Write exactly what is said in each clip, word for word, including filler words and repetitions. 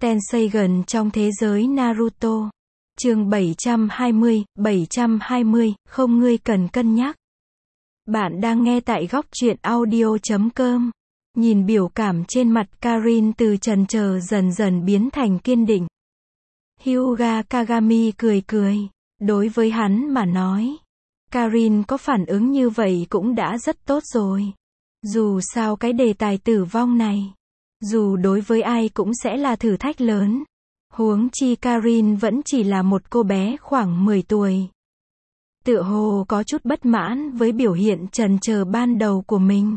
Tenseigan trong thế giới Naruto. Chương bảy trăm hai mươi, bảy trăm hai mươi, không ngươi cần cân nhắc. Bạn đang nghe tại góc truyện audio chấm com. Nhìn biểu cảm trên mặt Karin từ chần chờ dần dần biến thành kiên định. Hyuga Kagami cười cười. Đối với hắn mà nói, Karin có phản ứng như vậy cũng đã rất tốt rồi. Dù sao cái đề tài tử vong này, dù đối với ai cũng sẽ là thử thách lớn. Huống chi Karin vẫn chỉ là một cô bé khoảng mười tuổi. Tựa hồ có chút bất mãn với biểu hiện chần chờ ban đầu của mình.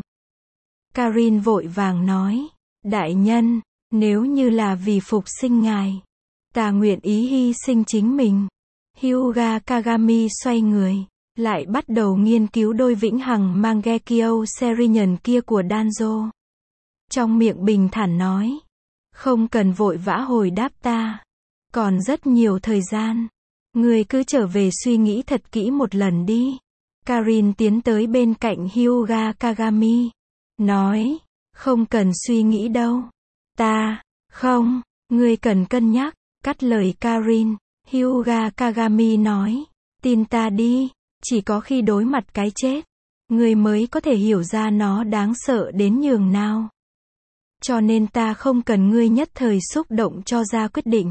Karin vội vàng nói, đại nhân, nếu như là vì phục sinh ngài, ta nguyện ý hy sinh chính mình. Hyuga Kagami xoay người, lại bắt đầu nghiên cứu đôi vĩnh hằng Mangekyo Serinian kia của Danzo. Trong miệng bình thản nói, không cần vội vã hồi đáp ta, còn rất nhiều thời gian, ngươi cứ trở về suy nghĩ thật kỹ một lần đi. Karin tiến tới bên cạnh Hyuga Kagami, nói, không cần suy nghĩ đâu. Ta, không, ngươi cần cân nhắc, cắt lời Karin. Hyuga Kagami nói, tin ta đi, chỉ có khi đối mặt cái chết, ngươi mới có thể hiểu ra nó đáng sợ đến nhường nào. Cho nên ta không cần ngươi nhất thời xúc động cho ra quyết định.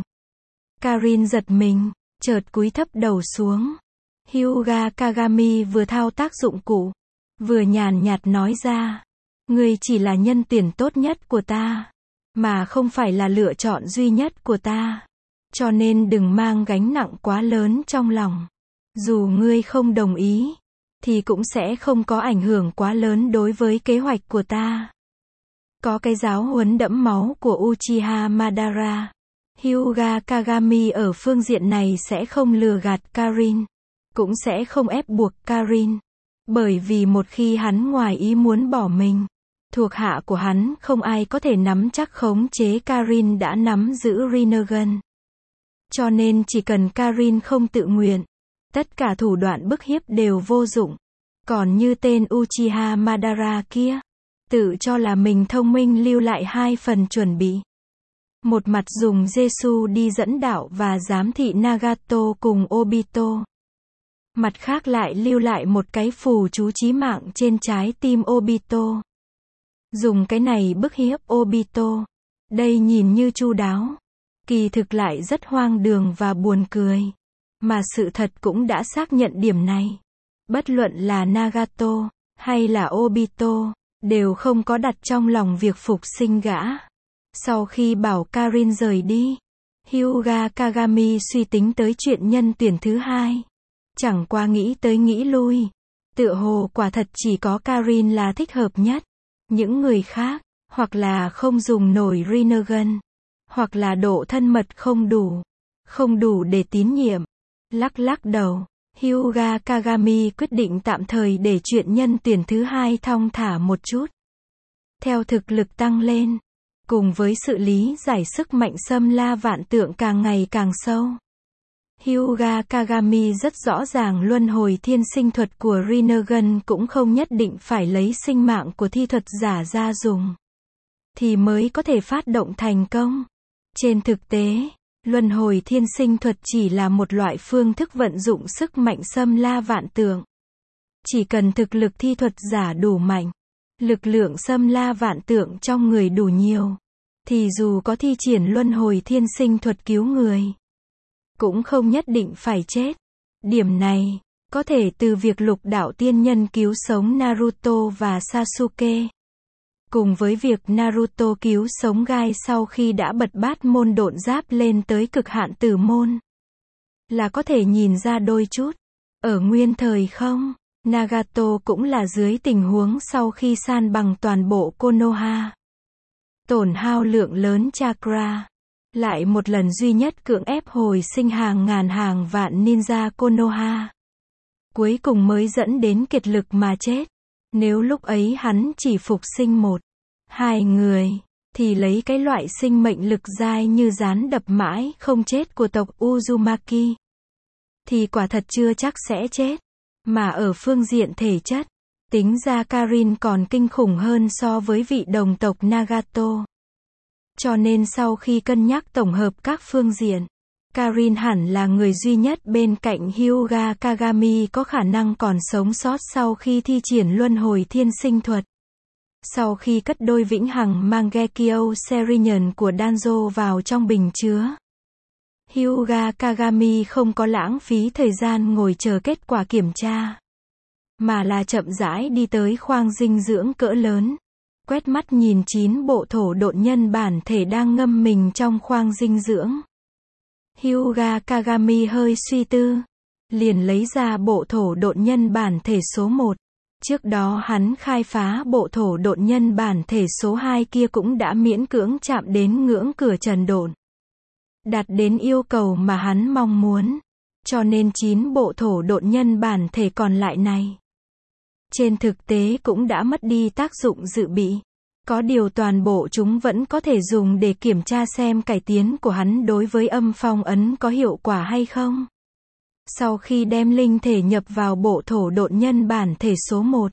Karin giật mình, chợt cúi thấp đầu xuống. Hyuga Kagami vừa thao tác dụng cụ, vừa nhàn nhạt nói ra, ngươi chỉ là nhân tuyển tốt nhất của ta, mà không phải là lựa chọn duy nhất của ta. Cho nên đừng mang gánh nặng quá lớn trong lòng. Dù ngươi không đồng ý, thì cũng sẽ không có ảnh hưởng quá lớn đối với kế hoạch của ta. Có cái giáo huấn đẫm máu của Uchiha Madara. Hyuga Kagami ở phương diện này sẽ không lừa gạt Karin, cũng sẽ không ép buộc Karin. Bởi vì một khi hắn ngoài ý muốn bỏ mình, thuộc hạ của hắn không ai có thể nắm chắc khống chế Karin đã nắm giữ Rinnegan. Cho nên chỉ cần Karin không tự nguyện, tất cả thủ đoạn bức hiếp đều vô dụng. Còn như tên Uchiha Madara kia, tự cho là mình thông minh lưu lại hai phần chuẩn bị. Một mặt dùng Jesu đi dẫn đạo và giám thị Nagato cùng Obito. Mặt khác lại lưu lại một cái phù chú chí mạng trên trái tim Obito. Dùng cái này bức hiếp Obito. Đây nhìn như chu đáo, kỳ thực lại rất hoang đường và buồn cười. Mà sự thật cũng đã xác nhận điểm này. Bất luận là Nagato, hay là Obito, đều không có đặt trong lòng việc phục sinh gã. Sau khi bảo Karin rời đi, Hyuga Kagami suy tính tới chuyện nhân tuyển thứ hai. Chẳng qua nghĩ tới nghĩ lui. Tựa hồ quả thật chỉ có Karin là thích hợp nhất. Những người khác, hoặc là không dùng nổi Rinnegan, hoặc là độ thân mật không đủ, không đủ để tín nhiệm. Lắc lắc đầu, Hyuga Kagami quyết định tạm thời để chuyện nhân tuyển thứ hai thong thả một chút. Theo thực lực tăng lên, cùng với sự lý giải sức mạnh xâm la vạn tượng càng ngày càng sâu, Hyuga Kagami rất rõ ràng luân hồi thiên sinh thuật của Rinnegan cũng không nhất định phải lấy sinh mạng của thi thuật giả ra dùng, thì mới có thể phát động thành công. Trên thực tế, luân hồi thiên sinh thuật chỉ là một loại phương thức vận dụng sức mạnh xâm la vạn tượng. Chỉ cần thực lực thi thuật giả đủ mạnh, lực lượng xâm la vạn tượng trong người đủ nhiều, thì dù có thi triển luân hồi thiên sinh thuật cứu người, cũng không nhất định phải chết. Điểm này, có thể từ việc lục đạo tiên nhân cứu sống Naruto và Sasuke, cùng với việc Naruto cứu sống Gai sau khi đã bật bát môn độn giáp lên tới cực hạn tử môn, là có thể nhìn ra đôi chút. Ở nguyên thời không, Nagato cũng là dưới tình huống sau khi san bằng toàn bộ Konoha, tổn hao lượng lớn chakra, lại một lần duy nhất cưỡng ép hồi sinh hàng ngàn hàng vạn ninja Konoha, cuối cùng mới dẫn đến kiệt lực mà chết. Nếu lúc ấy hắn chỉ phục sinh một, hai người, thì lấy cái loại sinh mệnh lực dai như rán đập mãi không chết của tộc Uzumaki, thì quả thật chưa chắc sẽ chết. Mà ở phương diện thể chất, tính ra Karin còn kinh khủng hơn so với vị đồng tộc Nagato. Cho nên sau khi cân nhắc tổng hợp các phương diện, Karin hẳn là người duy nhất bên cạnh Hyuga Kagami có khả năng còn sống sót sau khi thi triển luân hồi thiên sinh thuật. Sau khi cất đôi vĩnh hằng Mangekyo Serenion của Danzo vào trong bình chứa, Hyuga Kagami không có lãng phí thời gian ngồi chờ kết quả kiểm tra, mà là chậm rãi đi tới khoang dinh dưỡng cỡ lớn, quét mắt nhìn chín bộ thổ độn nhân bản thể đang ngâm mình trong khoang dinh dưỡng. Hyuga Kagami hơi suy tư, liền lấy ra bộ thổ độn nhân bản thể số một. Trước đó hắn khai phá bộ thổ độn nhân bản thể số hai kia cũng đã miễn cưỡng chạm đến ngưỡng cửa trần độn, đạt đến yêu cầu mà hắn mong muốn. Cho nên chín bộ thổ độn nhân bản thể còn lại này, trên thực tế cũng đã mất đi tác dụng dự bị. Có điều toàn bộ chúng vẫn có thể dùng để kiểm tra xem cải tiến của hắn đối với âm phong ấn có hiệu quả hay không. Sau khi đem linh thể nhập vào bộ thổ độn nhân bản thể số một,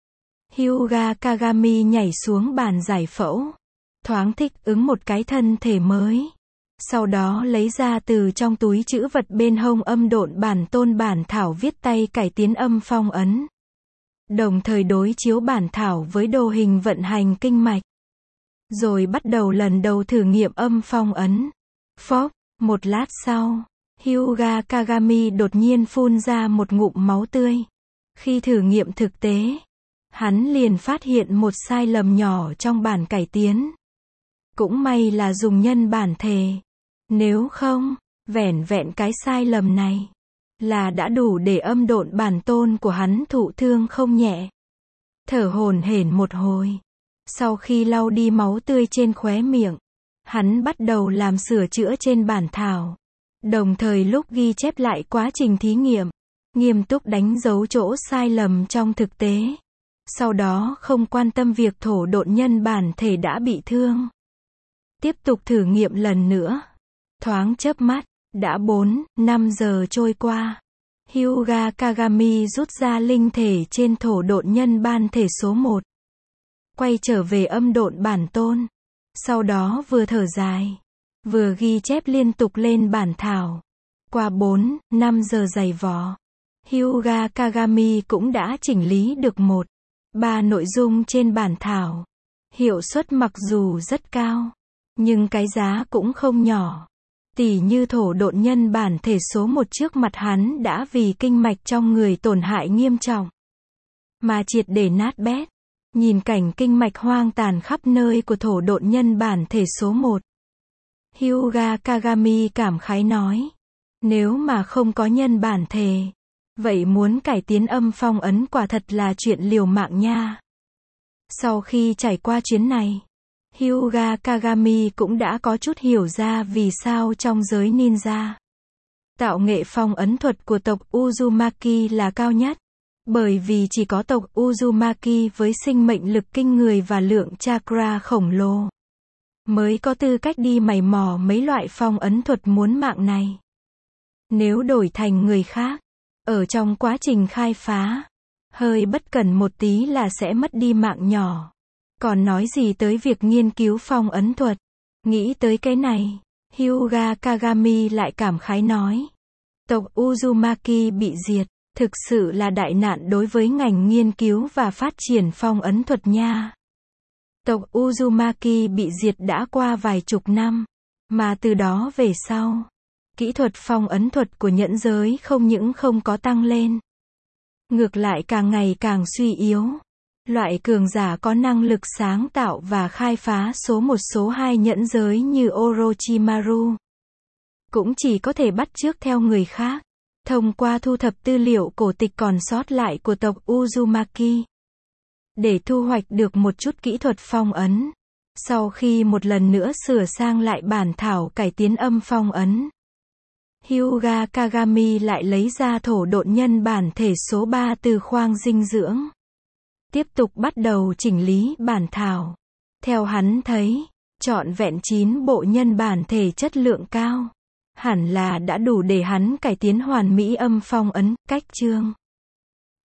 Hyuga Kagami nhảy xuống bàn giải phẫu, thoáng thích ứng một cái thân thể mới. Sau đó lấy ra từ trong túi trữ vật bên hông âm độn bản tôn bản thảo viết tay cải tiến âm phong ấn. Đồng thời đối chiếu bản thảo với đồ hình vận hành kinh mạch. Rồi bắt đầu lần đầu thử nghiệm âm phong ấn. Phốc, một lát sau, Hyuga Kagami đột nhiên phun ra một ngụm máu tươi. Khi thử nghiệm thực tế, hắn liền phát hiện một sai lầm nhỏ trong bản cải tiến. Cũng may là dùng nhân bản thể. Nếu không, vẻn vẹn cái sai lầm này là đã đủ để âm độn bản tôn của hắn thụ thương không nhẹ. Thở hổn hển một hồi, sau khi lau đi máu tươi trên khóe miệng, hắn bắt đầu làm sửa chữa trên bản thảo. Đồng thời lúc ghi chép lại quá trình thí nghiệm, nghiêm túc đánh dấu chỗ sai lầm trong thực tế. Sau đó không quan tâm việc thổ độn nhân bản thể đã bị thương. Tiếp tục thử nghiệm lần nữa. Thoáng chớp mắt, đã bốn, năm giờ trôi qua. Hyuga Kagami rút ra linh thể trên thổ độn nhân bản thể số một. Quay trở về âm độn bản tôn. Sau đó vừa thở dài, vừa ghi chép liên tục lên bản thảo. Qua bốn, năm giờ giày vò, Hyuga Kagami cũng đã chỉnh lý được một, ba nội dung trên bản thảo. Hiệu suất mặc dù rất cao, nhưng cái giá cũng không nhỏ. Tỉ như thổ độn nhân bản thể số một trước mặt hắn đã vì kinh mạch trong người tổn hại nghiêm trọng, mà triệt để nát bét. Nhìn cảnh kinh mạch hoang tàn khắp nơi của thổ độn nhân bản thể số một, Hyuga Kagami cảm khái nói, nếu mà không có nhân bản thể, vậy muốn cải tiến âm phong ấn quả thật là chuyện liều mạng nha. Sau khi trải qua chuyến này, Hyuga Kagami cũng đã có chút hiểu ra vì sao trong giới ninja, tạo nghệ phong ấn thuật của tộc Uzumaki là cao nhất. Bởi vì chỉ có tộc Uzumaki với sinh mệnh lực kinh người và lượng chakra khổng lồ, mới có tư cách đi mày mò mấy loại phong ấn thuật muốn mạng này. Nếu đổi thành người khác, ở trong quá trình khai phá, hơi bất cẩn một tí là sẽ mất đi mạng nhỏ. Còn nói gì tới việc nghiên cứu phong ấn thuật. Nghĩ tới cái này, Hyuga Kagami lại cảm khái nói, tộc Uzumaki bị diệt, thực sự là đại nạn đối với ngành nghiên cứu và phát triển phong ấn thuật nha. Tộc Uzumaki bị diệt đã qua vài chục năm, mà từ đó về sau, kỹ thuật phong ấn thuật của nhẫn giới không những không có tăng lên, ngược lại càng ngày càng suy yếu. Loại cường giả có năng lực sáng tạo và khai phá số một số hai nhẫn giới như Orochimaru, cũng chỉ có thể bắt chước theo người khác, thông qua thu thập tư liệu cổ tịch còn sót lại của tộc Uzumaki, để thu hoạch được một chút kỹ thuật phong ấn. Sau khi một lần nữa sửa sang lại bản thảo cải tiến âm phong ấn, Hyuga Kagami lại lấy ra thổ độn nhân bản thể số ba từ khoang dinh dưỡng. Tiếp tục bắt đầu chỉnh lý bản thảo. Theo hắn thấy, trọn vẹn chín bộ nhân bản thể chất lượng cao, hẳn là đã đủ để hắn cải tiến hoàn mỹ âm phong ấn, cách chương.